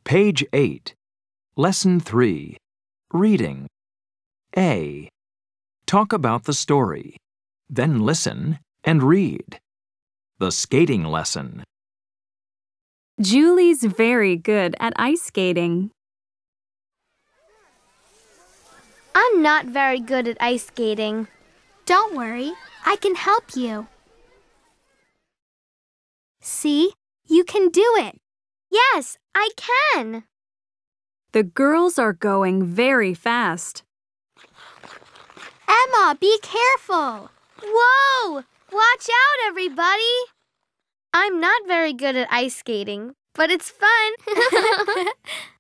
Page 8. Lesson 3. Reading. A. Talk about the story. Then listen and read. The skating lesson. Julie's very good at ice skating. I'm not very good at ice skating. Don't worry, I can help you. See, you can do it. Yes, I can. The girls are going very fast. Emma, be careful. Whoa! Watch out, everybody! I'm not very good at ice skating, but it's fun.